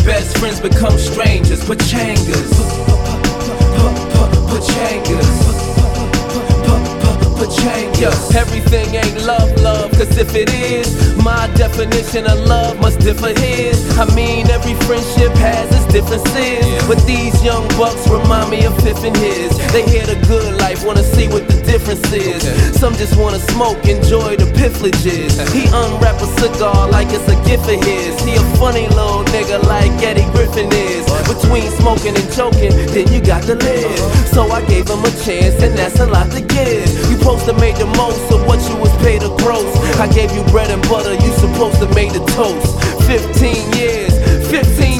Best friends become strangers. Pachangas. Pachangas. Pachangas. Everything ain't love, cause if it is, my definition of love must differ his. I mean, every friendship has its differences, but these young bucks remind me of Fifth and his. They hear the good life, wanna see what the difference is. Some just wanna smoke, enjoy the privileges. He unwrap a cigar like it's a gift of his. He a funny little nigga like Eddie Griffin is. Between smoking and choking, then you got to live. So I gave him a chance, and that's a lot to give. You supposed to make the most of what you was paid to gross. I gave you bread and butter, you supposed to make the toast. 15 years, 15